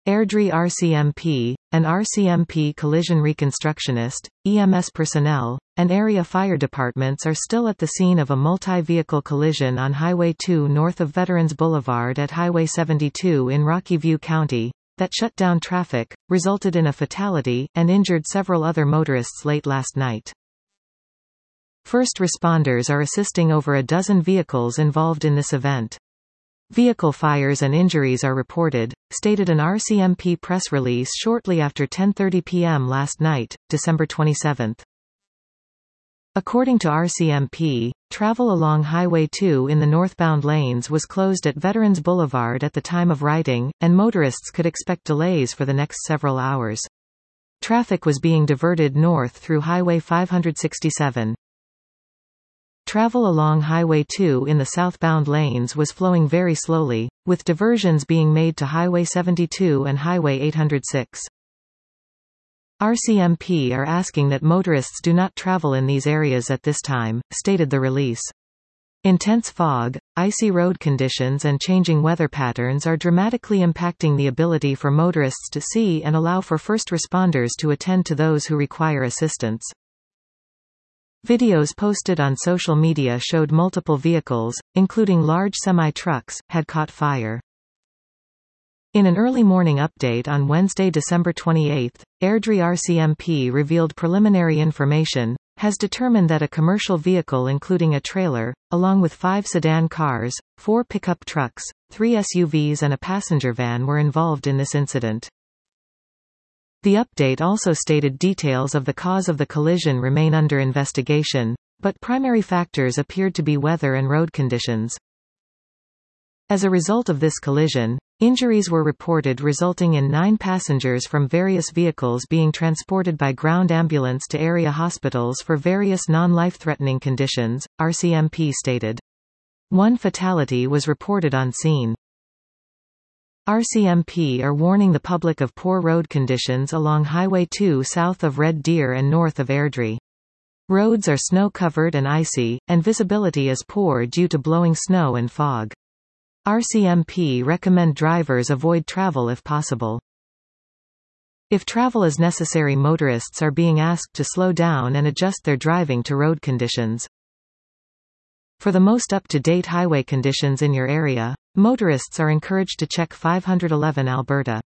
Airdrie RCMP, an RCMP collision reconstructionist, EMS personnel, and area fire departments are still at the scene of a multi-vehicle collision on Highway 2 north of Veterans Boulevard at Highway 72 in Rocky View County, that shut down traffic, resulted in a fatality, and injured several other motorists late last night. First responders are assisting over a dozen vehicles involved in this event. Vehicle fires and injuries are reported, stated an RCMP press release shortly after 10:30 p.m. last night, December 27. According to RCMP, travel along Highway 2 in the northbound lanes was closed at Veterans Boulevard at the time of writing, and motorists could expect delays for the next several hours. Traffic was being diverted north through Highway 567. Travel along Highway 2 in the southbound lanes was flowing very slowly, with diversions being made to Highway 72 and Highway 806. RCMP are asking that motorists do not travel in these areas at this time, stated the release. Intense fog, icy road conditions and changing weather patterns are dramatically impacting the ability for motorists to see and allow for first responders to attend to those who require assistance. Videos posted on social media showed multiple vehicles, including large semi-trucks, had caught fire. In an early morning update on Wednesday, December 28, Airdrie RCMP revealed preliminary information, has determined that a commercial vehicle including a trailer, along with 5 sedan cars, 4 pickup trucks, 3 SUVs and a passenger van were involved in this incident. The update also stated details of the cause of the collision remain under investigation, but primary factors appeared to be weather and road conditions. As a result of this collision, injuries were reported resulting in 9 passengers from various vehicles being transported by ground ambulance to area hospitals for various non-life-threatening conditions, RCMP stated. 1 fatality was reported on scene. RCMP are warning the public of poor road conditions along Highway 2 south of Red Deer and north of Airdrie. Roads are snow-covered and icy, and visibility is poor due to blowing snow and fog. RCMP recommend drivers avoid travel if possible. If travel is necessary, motorists are being asked to slow down and adjust their driving to road conditions. For the most up-to-date highway conditions in your area, motorists are encouraged to check 511 Alberta.